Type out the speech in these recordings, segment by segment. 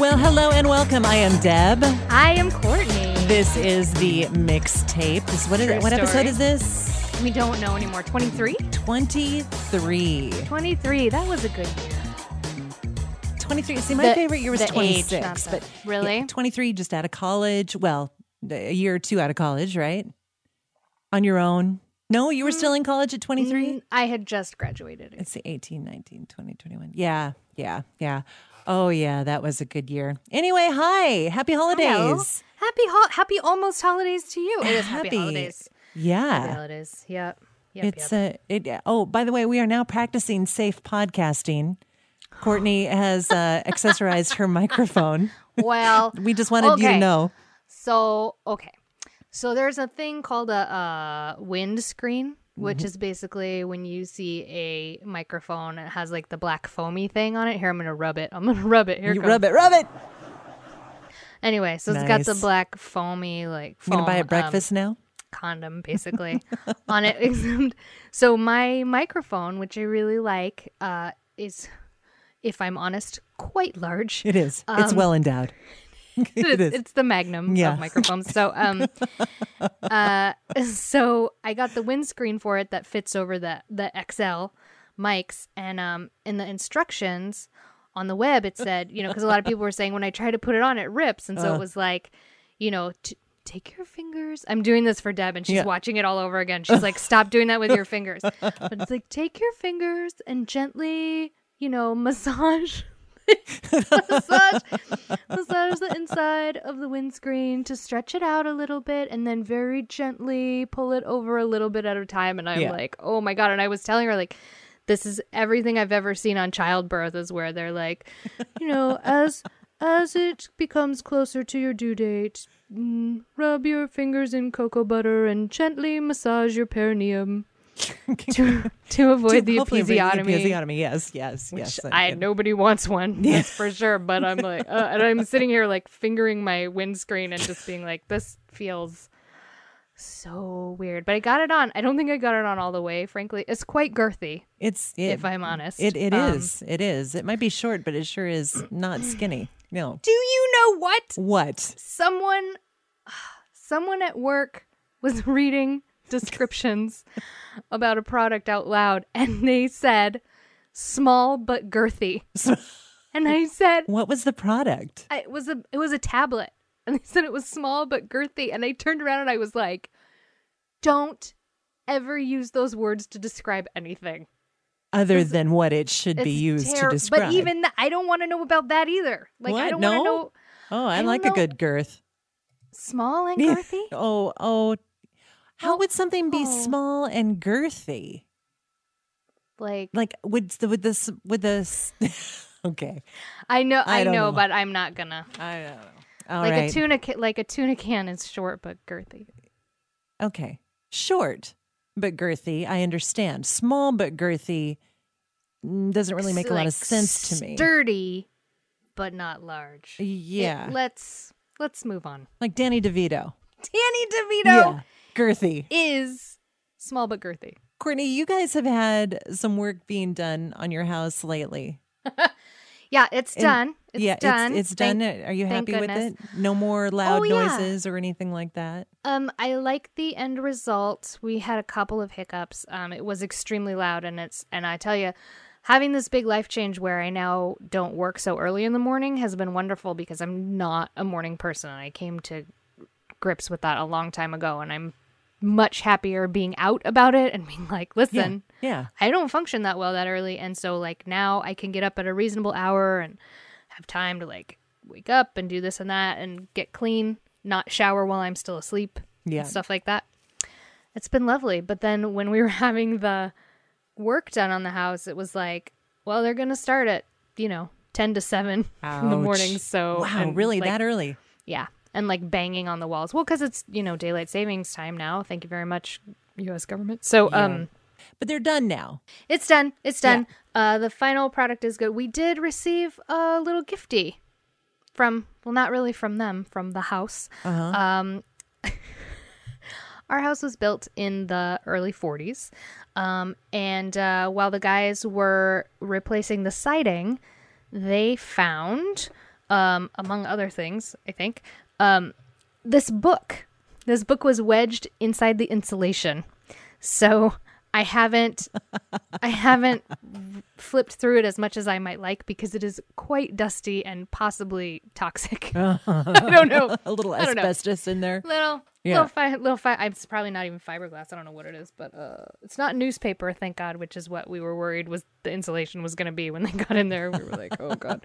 Well, hello and welcome. I am Deb. I am Courtney. This is the mixtape. What episode is this? We don't know anymore. 23? 23. 23. That was a good year. 23. See, my favorite year was 26. But really? Yeah, 23, just out of college. Well, a year or two out of college, right? On your own. No, you were still in college at 23? I had just graduated. It's 18, 19, 20, 21. Yeah. Oh, yeah, that was a good year. Anyway, hi. Happy holidays. Hello. Happy almost holidays to you. It is happy holidays. Yeah. Happy holidays. Yep. Oh, by the way, we are now practicing safe podcasting. Courtney has accessorized her microphone. Well, we just wanted you to know. So there's a thing called a windscreen, which is basically when you see a microphone, it has like the black foamy thing on it. Here, I'm going to rub it. Here it comes. Rub it. Anyway, so It's got the black foamy, like foam. You going to buy it breakfast now? Condom, basically, on it. So my microphone, which I really like, is, if I'm honest, quite large. It is. It's well endowed. It is. It's the Magnum of microphones. So, so I got the windscreen for it that fits over the XL mics, and in the instructions on the web it said, because a lot of people were saying when I try to put it on, it rips, and so it was like, take your fingers. I'm doing this for Deb, and she's watching it all over again. She's like, stop doing that with your fingers. But it's like, take your fingers and gently, massage the inside of the windscreen to stretch it out a little bit, and then very gently pull it over a little bit at a time. And I'm like, oh my God. And I was telling her, like, this is everything I've ever seen on childbirth, is where they're like, as it becomes closer to your due date, rub your fingers in cocoa butter and gently massage your perineum. to avoid the episiotomy. Yes. Nobody wants one, that's for sure. But I'm like, and I'm sitting here like fingering my windscreen and just being like, this feels so weird. But I got it on. I don't think I got it on all the way. Frankly, it's quite girthy. If I'm honest, it is. It is. It might be short, but it sure is not skinny. No. Do you know what? What? Someone at work was reading descriptions about a product out loud, and they said small but girthy. And I said, what was the product? It was a tablet, and they said it was small but girthy, and I turned around and I was like, don't ever use those words to describe anything other than what it should be used to describe. But even I don't want to know about that either. Like, what? I don't want to know. Oh, I like a good girth. Small and girthy? Oh. How would something be small and girthy? Like with this? Okay. I know, but I'm not gonna. I don't know. All like right. a tuna can is short but girthy. Okay, short but girthy. I understand. Small but girthy doesn't really make a lot of sense to me. Sturdy, but not large. Yeah. Let's move on. Like Danny DeVito. Yeah. Girthy. Is small but girthy. Courtney, you guys have had some work being done on your house lately. Yeah, it's done. It's done. It's done. Are you happy with it? No more loud noises or anything like that? I like the end result. We had a couple of hiccups. It was extremely loud, and I tell you, having this big life change where I now don't work so early in the morning has been wonderful, because I'm not a morning person. I came to grips with that a long time ago, and I'm much happier being out about it and being like, listen, I don't function that well that early, and so like now I can get up at a reasonable hour and have time to like wake up and do this and that and get clean, not shower while I'm still asleep, and stuff like that. It's been lovely. But then when we were having the work done on the house, it was like, well, they're gonna start at 10 to 7 in the morning. So really, like, that early? Yeah. And like banging on the walls. Well, because it's, daylight savings time now. Thank you very much, U.S. government. So, but they're done now. It's done. Yeah. The final product is good. We did receive a little gifty from, well, not really from them, from the house. Uh-huh. Our house was built in the early 40s. And while the guys were replacing the siding, they found among other things, I think. This book was wedged inside the insulation. So I haven't flipped through it as much as I might like because it is quite dusty and possibly toxic. I don't know. A little asbestos in there. Little it's probably not even fiberglass. I don't know what it is, but it's not newspaper, thank God, which is what we were worried was the insulation was going to be when they got in there. We were like, oh God.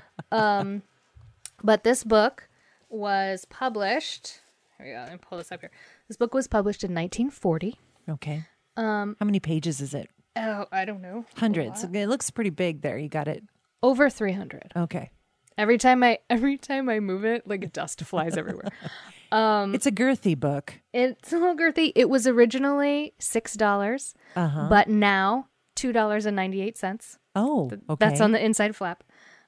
But this book was published. Here we go. Let me pull this up here. This book was published in 1940. Okay. How many pages is it? Oh, I don't know. Hundreds. It looks pretty big there. You got it. Over 300. Okay. Every time I move it, like dust flies everywhere. It's a girthy book. It's a little girthy. It was originally $6, but now $2.98. Oh, okay. That's on the inside flap.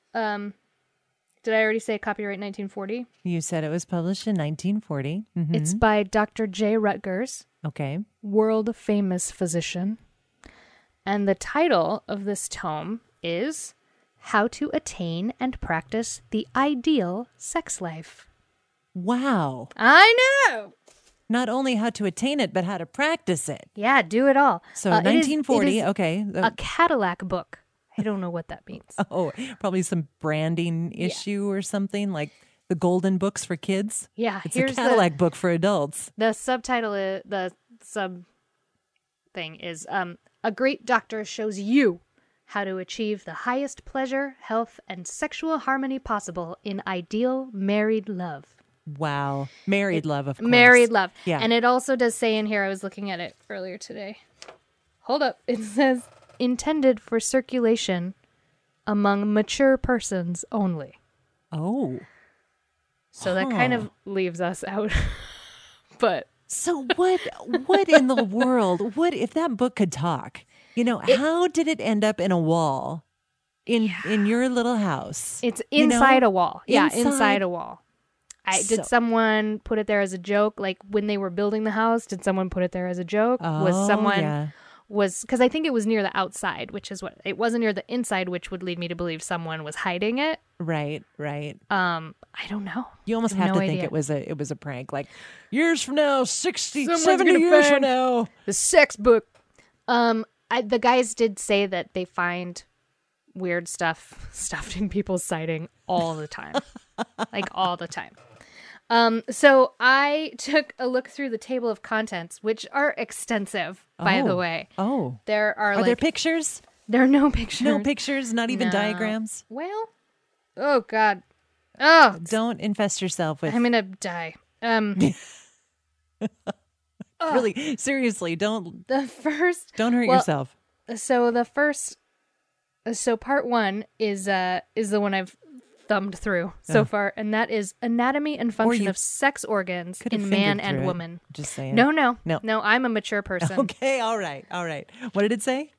Did I already say copyright 1940? You said it was published in 1940. Mm-hmm. It's by Dr. J. Rutgers. Okay. World famous physician. And the title of this tome is How to Attain and Practice the Ideal Sex Life. Wow. I know. Not only how to attain it, but how to practice it. Yeah, do it all. So 1940, it is okay. A Cadillac book. I don't know what that means. Oh, probably some branding issue or something like the golden books for kids. Yeah. It's a Cadillac book for adults. The subtitle, the sub thing is, a great doctor shows you how to achieve the highest pleasure, health, and sexual harmony possible in ideal married love. Wow. Married love, of course. Married love. Yeah. And it also does say in here, I was looking at it earlier today. Hold up. It says, intended for circulation among mature persons only. Oh. So that kind of leaves us out. But so what in the world, what if that book could talk? You know, how did it end up in a wall in your little house? It's inside a wall. Yeah, Inside? inside a wall. Did someone put it there as a joke? Like when they were building the house, did someone put it there as a joke? Because I think it was near the outside, which is what it wasn't near the inside, which would lead me to believe someone was hiding it. Right. I don't know. You almost have to think it was a prank. Like years from now, 60, Someone's 70 gonna years find from now. The sex book. The guys did say that they find weird stuff stuffed in people's siding all the time. Like all the time. So I took a look through the table of contents, which are extensive, by the way. Oh. Are there pictures? There are no pictures. No pictures, not even diagrams? Well, oh God. Oh. Don't infest yourself with... I'm going to die. Really, seriously, don't hurt yourself. So part one is the one I've thumbed through so far, and that is anatomy and function of sex organs in man and woman. Just saying. No, I'm a mature person. Okay, all right. What did it say?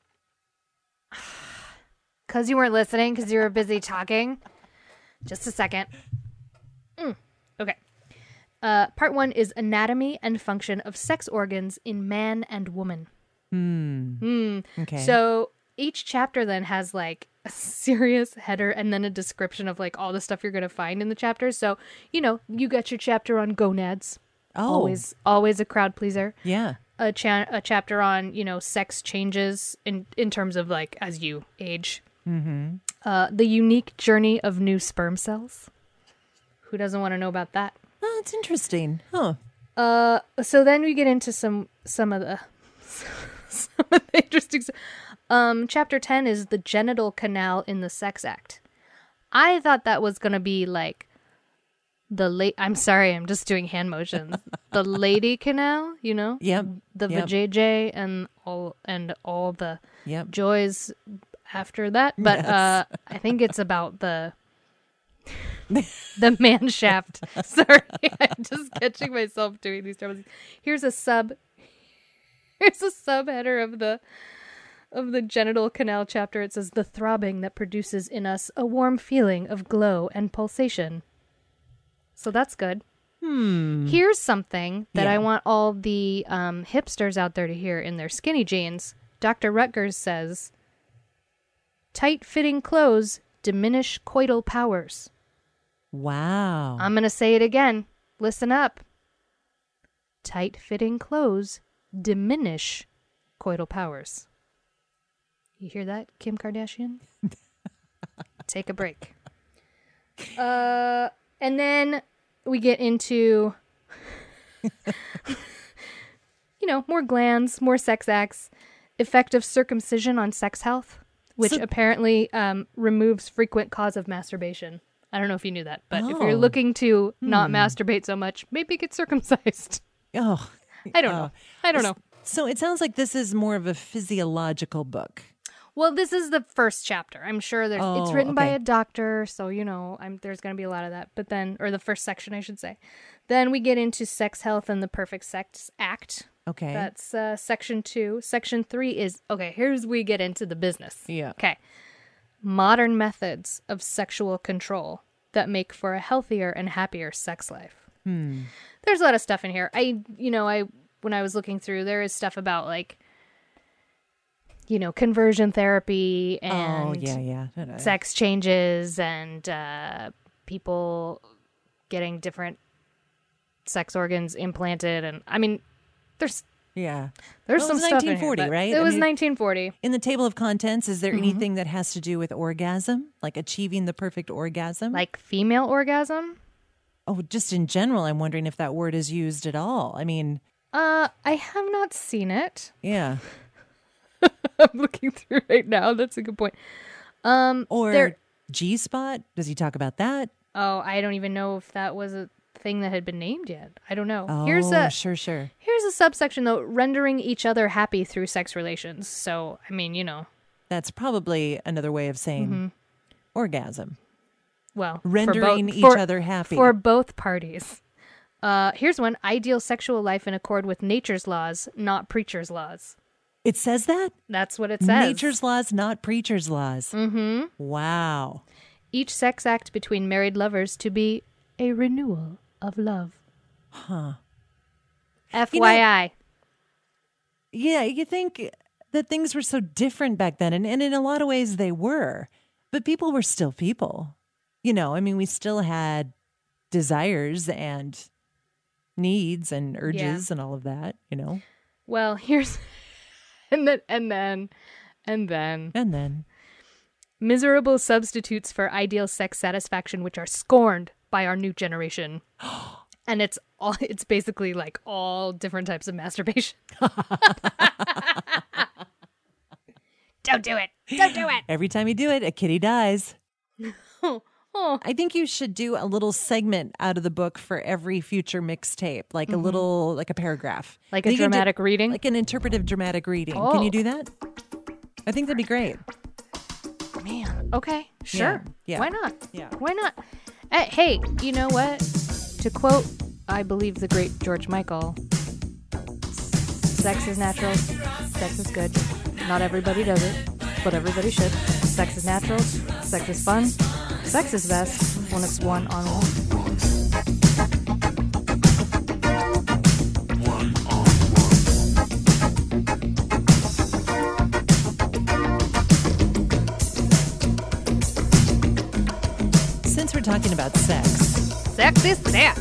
Because you weren't listening, because you were busy talking. Just a second. Okay. Part one is anatomy and function of sex organs in man and woman. Okay. So each chapter then has like a serious header and then a description of like all the stuff you're going to find in the chapters. So, you got your chapter on gonads. Oh. Always a crowd pleaser. Yeah. A chapter on, sex changes in terms of like as you age. Mm-hmm. The unique journey of new sperm cells. Who doesn't want to know about that? Oh, it's interesting. Huh. So then we get into some of the interesting. Chapter 10 is the genital canal in the sex act. I thought that was gonna be like I'm sorry, I'm just doing hand motions. The lady canal, Yep. The vajayjay and all the joys after that. But yes. I think it's about the man shaft. Sorry, I'm just catching myself doing these terms. Here's a subheader of the genital canal chapter. It says the throbbing that produces in us a warm feeling of glow and pulsation. So that's good. Here's something that I want all the hipsters out there to hear in their skinny jeans. Dr. Rutgers says, tight-fitting clothes diminish coital powers. Wow. I'm going to say it again. Listen up. Tight-fitting clothes diminish coital powers. You hear that, Kim Kardashian? Take a break. And then we get into, more glands, more sex acts, effect of circumcision on sex health, which apparently removes frequent cause of masturbation. I don't know if you knew that, but if you're looking to not masturbate so much, maybe get circumcised. Oh, I don't know. So it sounds like this is more of a physiological book. Well, this is the first chapter. I'm sure it's written by okay. a doctor, so there's going to be a lot of that. But then, or the first section, I should say. Then we get into sex health and the perfect sex act. Okay. That's section 2. Section 3 is here's we get into the business. Yeah. Okay. Modern methods of sexual control that make for a healthier and happier sex life. There's a lot of stuff in here. When I was looking through, there is stuff about conversion therapy and sex changes and people getting different sex organs implanted. And I mean, there's some stuff in here. 1940, right? It was 1940. In the table of contents, is there anything that has to do with orgasm, like achieving the perfect orgasm? Like female orgasm? Oh, just in general, I'm wondering if that word is used at all. I mean, I have not seen it. yeah. I'm looking through right now. That's a good point. Or G-spot? Does he talk about that? Oh, I don't even know if that was a thing that had been named yet. I don't know. Oh, sure. Here's a subsection, though, rendering each other happy through sex relations. So, I mean, That's probably another way of saying orgasm. Well, rendering each other happy. For both parties. Here's one. Ideal sexual life in accord with nature's laws, not preacher's laws. It says that? That's what it says. Nature's laws, not preacher's laws. Mm-hmm. Wow. Each sex act between married lovers to be a renewal of love. Huh. FYI. Yeah, you think that things were so different back then, and in a lot of ways they were, but people were still people. We still had desires and needs and urges and all of that, Well, here's and then miserable substitutes for ideal sex satisfaction, which are scorned by our new generation. And it's basically like all different types of masturbation. Don't do it. Every time you do it, a kitty dies. Oh. I think you should do a little segment out of the book for every future mixtape, like a little, like a paragraph. Like a dramatic reading? Like an interpretive dramatic reading. Oh. Can you do that? I think that'd be great. Man. Okay. Sure. Yeah. Why not? Yeah. Why not? Hey, you know what? To quote, I believe, the great George Michael, sex is natural, sex is good. Not everybody does it, but everybody should. Sex is natural, sex is fun. Sex is best when it's one-on-one. Since we're talking about sex. Sex is sex.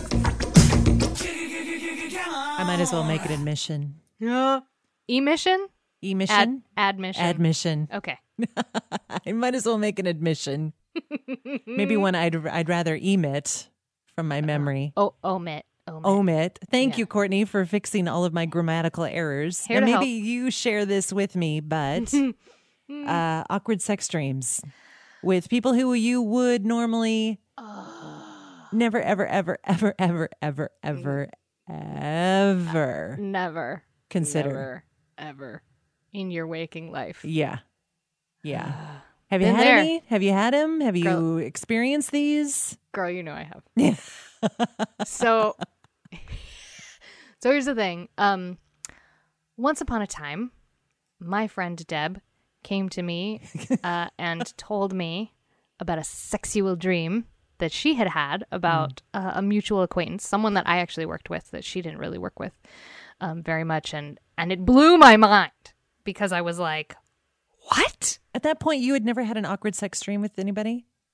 I might as well make an admission. Emission? Emission? Admission. Admission. Okay. I might as well make an admission. Maybe one I'd rather emit from my memory. Omit. Thank you, Courtney, for fixing all of my grammatical errors. Here And to maybe help. you share this with me, but awkward sex dreams with people who you would normally never, ever, ever, ever, ever, ever, ever, ever Never. consider. Never, ever in your waking life. Yeah. Have you Been had there. any? Have you had him? Have you Girl. experienced these? Girl, you know I have. Yeah. So here's the thing. Once upon a time, my friend Deb came to me and told me about a sexual dream that she had about a mutual acquaintance, someone that I actually worked with that she didn't really work with very much. And it blew my mind because I was like, what? At that point, you had never had an awkward sex dream with anybody?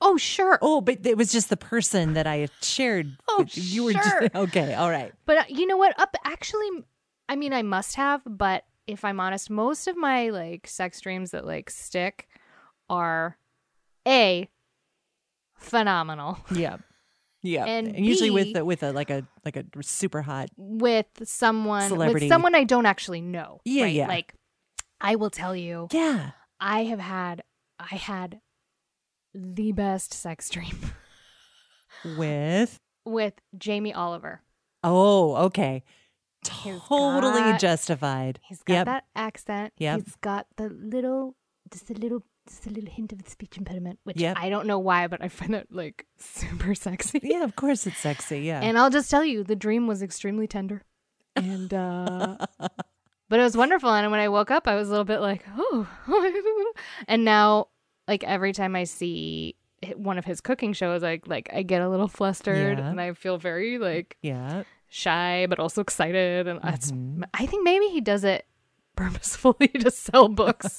Oh, sure. Oh, but it was just the person that I shared. Oh, You were sure. just okay. All right. But you know what? I mean, I must have, but if I'm honest, most of my like sex dreams that like stick are A, phenomenal. Yeah. Yeah. And usually B, with a like a super hot. with Celebrity. someone I don't actually know. Yeah, right? yeah. Like I will tell you, Yeah. I had the best sex dream With. with Jamie Oliver. Oh, okay. He's Totally got- justified. He's got Yep. that accent. Yep. He's got just a little hint of the speech impediment, which Yep. I don't know why, but I find that like super sexy. Yeah, of course it's sexy. Yeah. And I'll just tell you, the dream was extremely tender. And but it was wonderful. And when I woke up, I was a little bit like, oh. And now, like every time I see one of his cooking shows, I get a little flustered, Yeah. and I feel very like yeah. shy, but also excited. And Mhm. I think maybe he does it purposefully to sell books.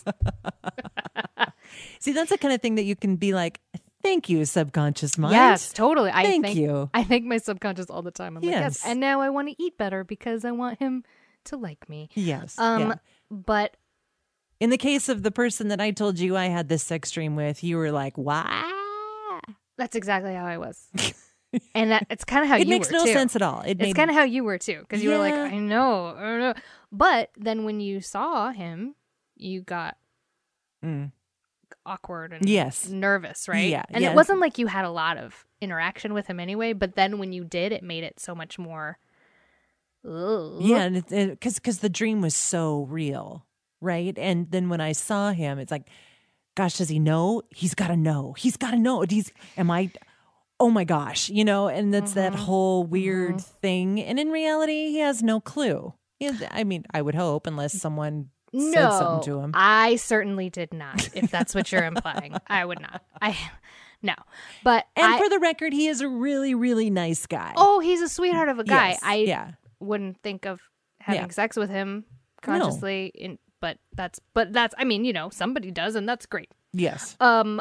See, that's the kind of thing that you can be like, thank you, subconscious mind. Yes, totally. Thank you. I thank my subconscious all the time. I'm like, yes. Yes. And now I want to eat better because I want him to like me. Yes. yeah. But In the case of the person that I told you I had this sex dream with, you were like, "Wow." that's exactly how I was. And it's kind of how It you makes were no too. sense at all. It's kind of how you were too, because you were like, Yeah. I don't know. But then when you saw him, you got Mm. awkward and Yes. nervous, right? Yeah, And yeah. it wasn't like you had a lot of interaction with him anyway, but then when you did, it made it so much more. Ugh. Yeah, and because the dream was so real, right? And then when I saw him, it's like, gosh, does he know? He's got to know. He's got to know. Oh my gosh, and that's that Mm-hmm. whole weird thing. And in reality, he has no clue. I mean, I would hope, unless someone said something to him. I certainly did not. If that's what you're implying, I would not. No. But And for the record, he is a really, really nice guy. oh, he's a sweetheart of a guy. Yes, I yeah. wouldn't think of having Yeah. sex with him consciously. But that's. I mean, somebody does, and that's great. Yes.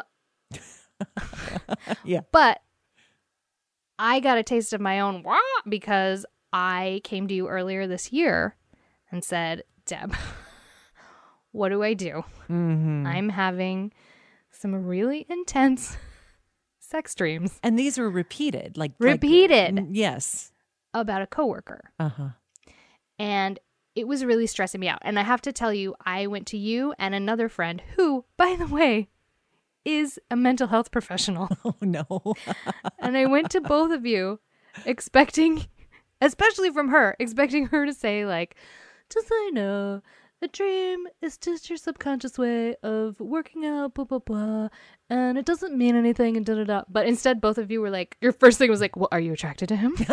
Yeah. But I got a taste of my own wah because I came to you earlier this year and said, Deb, what do I do? Mm-hmm. I'm having some really intense sex dreams And these were repeated, Repeated. Yes. about a coworker. Uh-huh. And it was really stressing me out. And I have to tell you, I went to you and another friend who, by the way, is a mental health professional. Oh no. And I went to both of you expecting, especially from her, expecting her to say like, just so you know, a dream is just your subconscious way of working out, blah, blah, blah. And it doesn't mean anything and da, da, da. But instead, both of you were like, your first thing was like, well, are you attracted to him?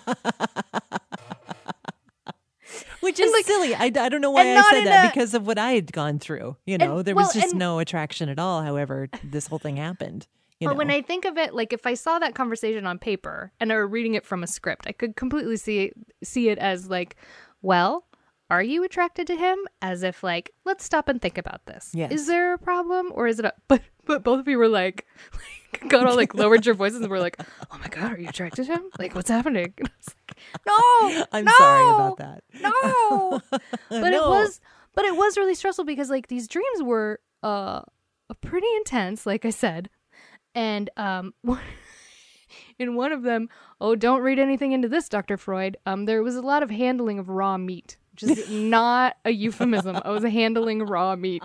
Which is like- silly. I don't know why and I not said in that a- because of what I had gone through. There well, was just and- no attraction at all. However, this whole thing happened. But when I think of it, like if I saw that conversation on paper and I were reading it from a script, I could completely see it as like, well, are you attracted to him? As if like, let's stop and think about this. Yes. Is there a problem or is it but both of you were like got all like lowered your voices and were like, oh my God, are you attracted to him? Like what's happening? And I was like, no, I'm no, sorry about that. No. But No. it was really stressful because like these dreams were pretty intense, like I said. And in one of them, oh, don't read anything into this, Dr. Freud. There was a lot of handling of raw meat, which is not a euphemism. I was handling raw meat.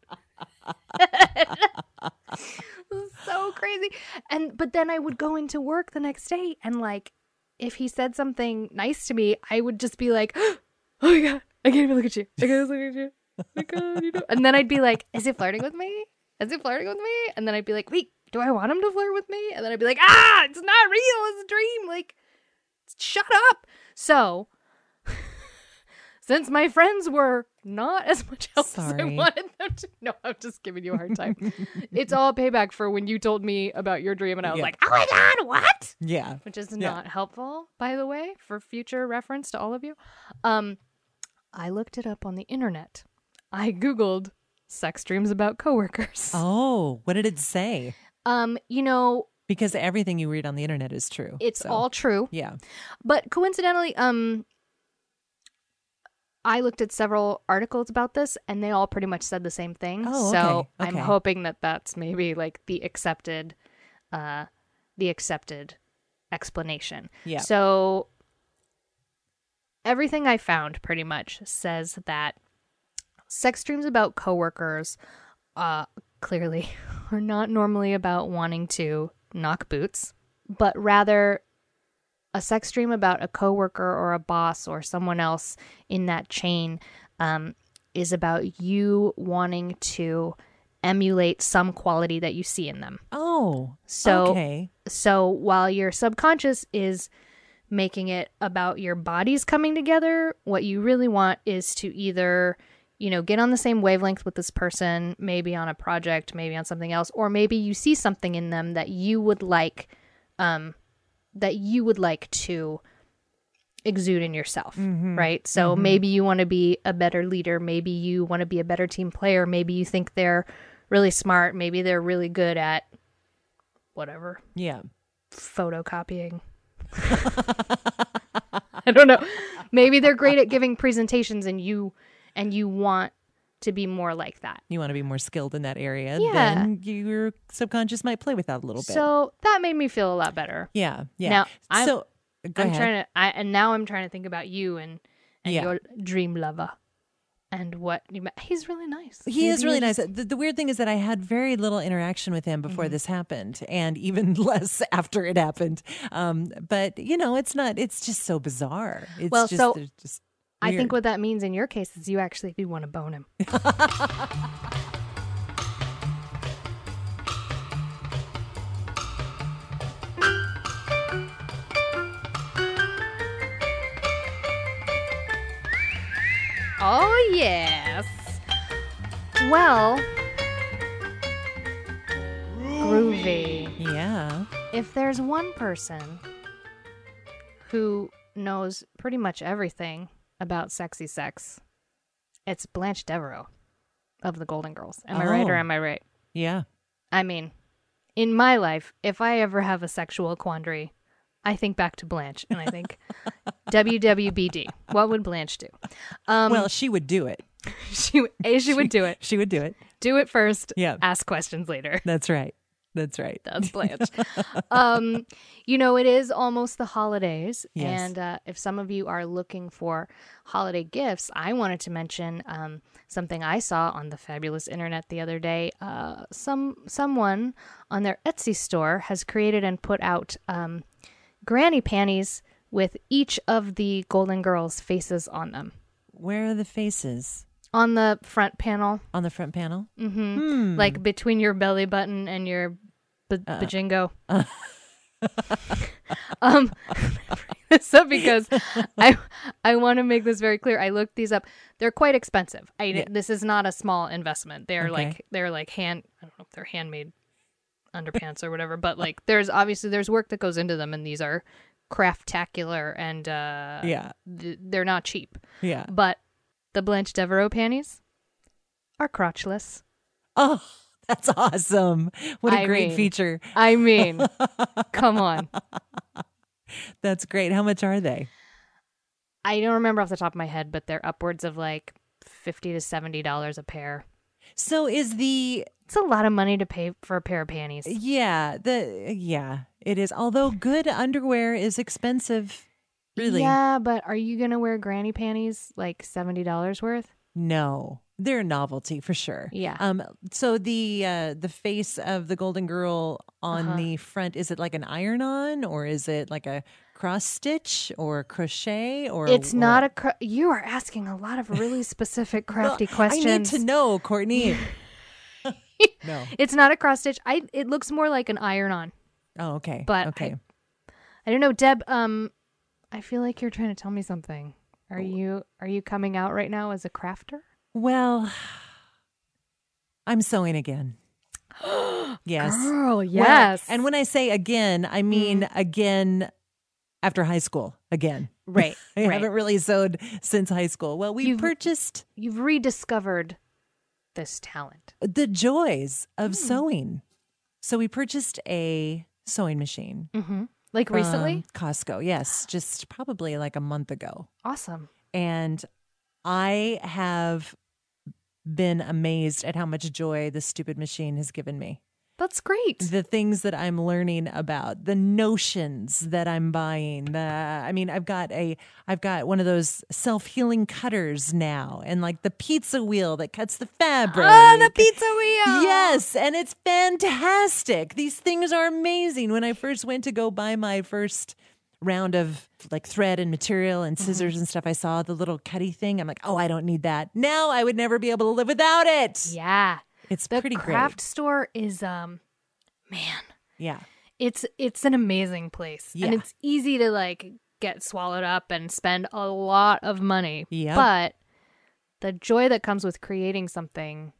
So crazy. But then I would go into work the next day and like if he said something nice to me, I would just be like, oh my God, I can't even look at you. I can't look at you. Oh my God, And then I'd be like, is he flirting with me? Is he flirting with me? And then I'd be like, wait, do I want him to flirt with me? And then I'd be like, it's not real. It's a dream. Like, shut up. So, since my friends were not as much help as I Sorry. wanted them to. No, I'm just giving you a hard time. It's all payback for when you told me about your dream and I was Yeah. like, oh my God, what? Yeah. Which is Yeah. not helpful, by the way, for future reference to all of you. I looked it up on the internet. I Googled sex dreams about coworkers. Oh, what did it say? You know, Because everything you read on the internet is true. it's So, all true. Yeah. But coincidentally, I looked at several articles about this, and they all pretty much said the same thing. Oh, So okay. I'm Okay. hoping that that's maybe like the accepted explanation. Yeah. So everything I found pretty much says that sex dreams about coworkers clearly are not normally about wanting to knock boots, but rather a sex dream about a coworker or a boss or someone else in that chain is about you wanting to emulate some quality that you see in them. Oh, So, okay. so while your subconscious is making it about your bodies coming together, what you really want is to either, you know, get on the same wavelength with this person, maybe on a project, maybe on something else, or maybe you see something in them that you would like to exude in yourself, right? So maybe you want to be a better leader, maybe you want to be a better team player, maybe you think they're really smart, maybe they're really good at whatever, Yeah. photocopying. I don't know. Maybe they're great at giving presentations and you want to be more like that. You want to be more skilled in that area, Yeah. then your subconscious might play with that a little bit. So that made me feel a lot better. Yeah. Yeah. Now, so go ahead. now I'm trying to think about you and Yeah. your dream lover and what he's really nice. He is Maybe really you nice. just- The weird thing is that I had very little interaction with him before this happened, and even less after it happened. But you know, it's just so bizarre. It's Well, so there's just I weird. think what that means in your case is you actually do want to bone him. Oh, yes. Well, groovy. Yeah. If there's one person who knows pretty much everything about sexy sex, it's Blanche Devereaux of the Golden Girls. Am I right or Oh. am I right? Yeah. I mean, in my life, if I ever have a sexual quandary, I think back to Blanche and I think WWBD. What would Blanche do? Well, she would do it. She would do it. She would do it. Do it first. Yeah. Ask questions later. That's right. That's right. That's Blanche. You know, it is almost the holidays. Yes. And if some of you are looking for holiday gifts, I wanted to mention something I saw on the fabulous internet the other day. Someone on their Etsy store has created and put out granny panties with each of the Golden Girls' faces on them. Where are the faces? On the front panel, On the front panel? like between your belly button and your bajingo. I'm bringing this up because I want to make this very clear. I looked these up. They're quite expensive. This is not a small investment. They're Okay. like I don't know if they're handmade underpants or whatever, but like there's work that goes into them, and these are craftacular and Yeah. they're not cheap. Yeah. But the Blanche Devereaux panties are crotchless. Oh, that's awesome. What a I great mean- feature. I mean, come on. That's great. How much are they? I don't remember off the top of my head, but they're upwards of like $50 to $70 a pair. So is It's a lot of money to pay for a pair of panties. yeah, it is. Although good underwear is expensive. Really? Yeah, but are you going to wear granny panties like $70 worth? No. They're a novelty for sure. Yeah. So the face of the Golden Girl on the front, is it like an iron-on, or is it like a cross stitch or crochet, or It's what? not you are asking a lot of really specific crafty questions. I need to know, Courtney. No. It's not a cross stitch. It looks more like an iron-on. Oh, okay. But okay. I don't know, Deb, I feel like you're trying to tell me something. Are you coming out right now as a crafter? Well, I'm sewing again. Yes. Girl, Well, yes. and when I say again, I mean again after high school. Again. Right. I haven't really sewed since high school. Well, we purchased You've rediscovered this talent. the joys of sewing. So we purchased a sewing machine Like recently? from Costco. Yes, just probably like a month ago. Awesome. And I have been amazed at how much joy this stupid machine has given me. That's great. The things that I'm learning about, the notions that I'm buying. I've got one of those self-healing cutters now, and like the pizza wheel that cuts the fabric. Oh, the pizza wheel. Yes, and it's fantastic. These things are amazing. When I first went to go buy my first round of like thread and material and scissors and stuff, I saw the little cutty thing. I'm like, oh, I don't need that. Now I would never be able to live without it. Yeah. It's The pretty craft great. store is man. Yeah. It's an amazing place. Yeah. And it's easy to like get swallowed up and spend a lot of money. Yep. But the joy that comes with creating something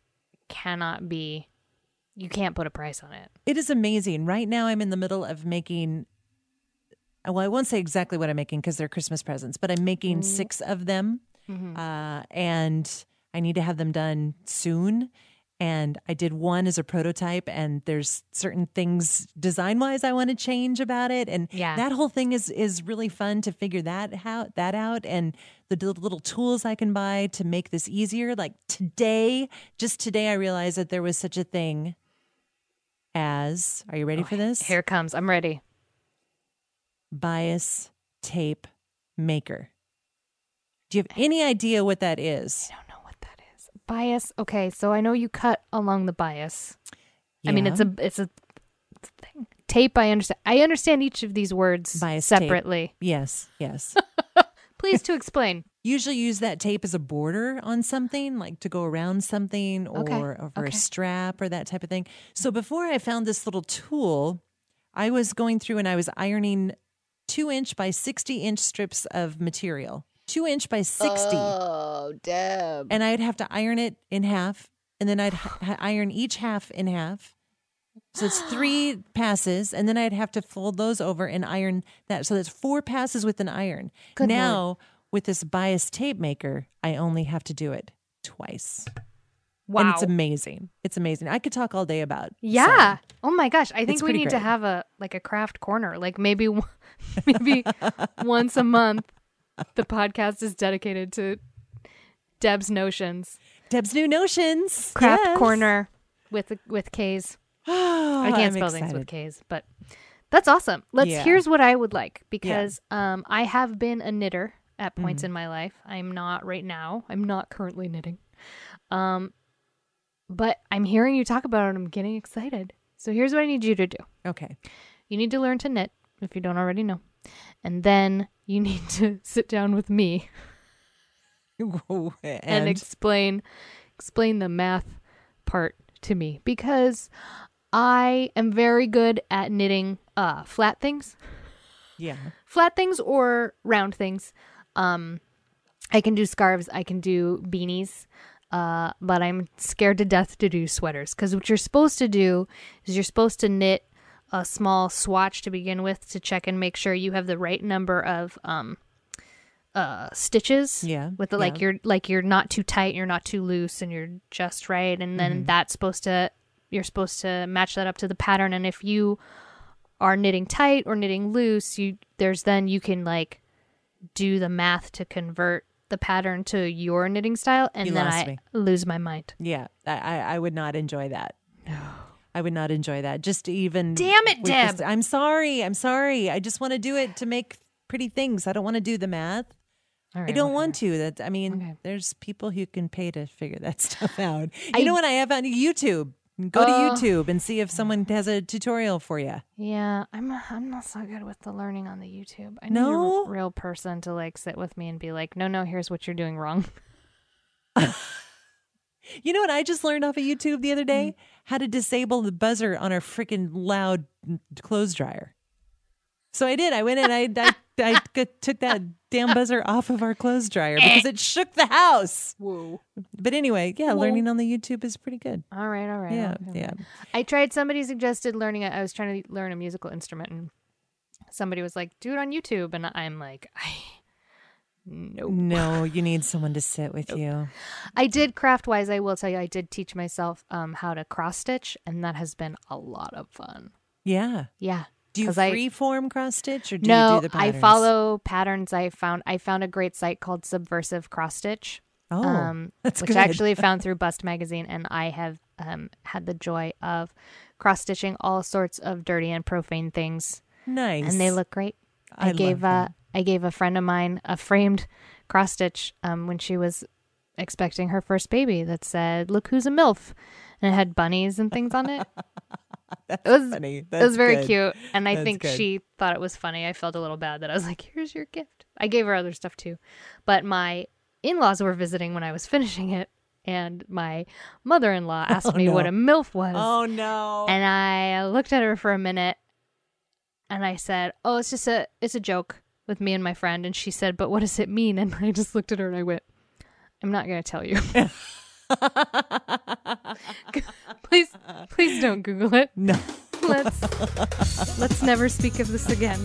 you can't put a price on it. It is amazing. Right now I'm in the middle of making, well, I won't say exactly what I'm making because they're Christmas presents, but I'm making 6 of them. And I need to have them done soon. And I did one as a prototype, and there's certain things design-wise I want to change about it. And that whole thing is really fun to figure that out. And the little tools I can buy to make this easier. Like just today, I realized that there was such a thing as, are you ready for this? Here it comes. I'm ready. Bias tape maker. Do you have any idea what that is? I don't know what that is. Bias. Okay, so I know you cut along the bias. I mean, it's a thing. Tape. I understand. I understand each of these words Bias separately. tape. Yes. Please to explain. Usually use that tape as a border on something, like to go around something or over a strap or that type of thing. So before I found this little tool, I was going through and I was ironing 2-inch by 60-inch strips of material. 2-inch by 60. Oh, Deb. And I'd have to iron it in half, and then I'd iron each half in half. So it's 3 passes, and then I'd have to fold those over and iron that. So that's 4 passes with an iron. Good now, Lord. With this bias tape maker, I only have to do it twice. Wow. And it's amazing. It's amazing. I could talk all day about Yeah. sewing. Oh my gosh. I think It's we pretty need to great. have a craft corner. Like maybe once a month, the podcast is dedicated to Deb's notions. Deb's new notions. Craft Yes. corner with K's. Oh, I can't I'm spell things excited. with K's, but that's awesome. Yeah. Here's what I would like, because I have been a knitter at points in my life. I'm not right now. I'm not currently knitting. But I'm hearing you talk about it and I'm getting excited. So here's what I need you to do. Okay. You need to learn to knit if you don't already know. And then you need to sit down with me and explain the math part to me, because I am very good at knitting flat things. Yeah. Flat things or round things. I can do scarves, I can do beanies, but I'm scared to death to do sweaters, because what you're supposed to do is you're supposed to knit a small swatch to begin with to check and make sure you have the right number of stitches. Yeah. With the, you're not too tight, you're not too loose, and you're just right. And then you're supposed to match that up to the pattern. And if you are knitting tight or knitting loose, you can like do the math to convert the pattern to your knitting style, and then I lose my mind. Yeah, I would not enjoy that. No. I would not enjoy that. Just even. Damn it, Deb. I'm sorry. I just want to do it to make pretty things. I don't want to do the math. All right, I don't want to. There's people who can pay to figure that stuff out. You know what I have on YouTube? Go to YouTube and see if someone has a tutorial for you. Yeah, I'm not so good with the learning on the YouTube. I need No? a real person to like sit with me and be like, no, here's what you're doing wrong. You know what I just learned off of YouTube the other day? How to disable the buzzer on our freaking loud clothes dryer. So I did. I went and I took that damn buzzer off of our clothes dryer because it shook the house. Whoa. But anyway, learning on the YouTube is pretty good. All right. Yeah, Okay. yeah. I tried, somebody suggested learning I was trying to learn a musical instrument, and somebody was like, do it on YouTube. And I'm like, No, you need someone to sit with you. I did craft-wise, I will tell you, I did teach myself how to cross-stitch, and that has been a lot of fun. Yeah. Yeah. Do you 'Cause freeform cross stitch or do you do the patterns? I follow patterns. I found a great site called Subversive Cross Stitch. That's which good. I actually found through Bust Magazine, and I have had the joy of cross stitching all sorts of dirty and profane things. Nice. And they look great. I gave love I gave a friend of mine a framed cross stitch when she was expecting her first baby that said, "Look who's a MILF," and it had bunnies and things on it. That's funny. That's It was very good. cute, and I That's think good. she thought it was funny. I felt a little bad that I was like, "Here's your gift." I gave her other stuff too, but my in-laws were visiting when I was finishing it, and my mother-in-law asked me what a MILF was. Oh no! And I looked at her for a minute, and I said, "Oh, it's a joke with me and my friend." And she said, "But what does it mean?" And I just looked at her and I went, "I'm not going to tell you." Please don't Google it. No. Let's never speak of this again.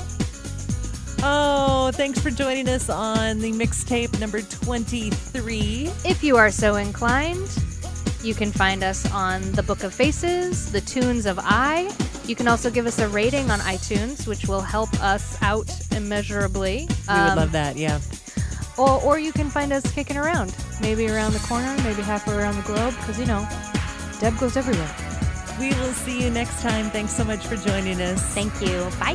Oh, thanks for joining us on the mixtape number 23. If you are so inclined, you can find us on the Book of Faces, the Tunes of I. You can also give us a rating on iTunes, which will help us out immeasurably. We would love that, yeah. Or you can find us kicking around, maybe around the corner, maybe halfway around the globe, because, Deb goes everywhere. We will see you next time. Thanks so much for joining us. Thank you. Bye.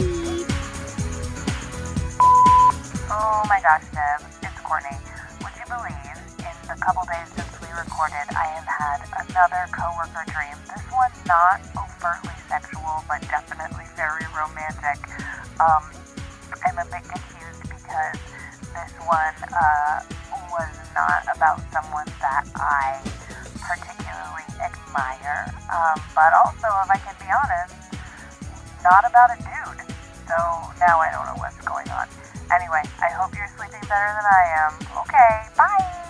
Oh my gosh, Deb, it's Courtney. Would you believe in the couple days since we recorded, I have had another coworker dream. This one not overtly sexual, but definitely very romantic. I'm a bit confused because this one was not about someone that I particularly admire, but also, if I can be honest, not about a dude. So now I don't know what's going on. Anyway, I hope you're sleeping better than I am. Okay, bye!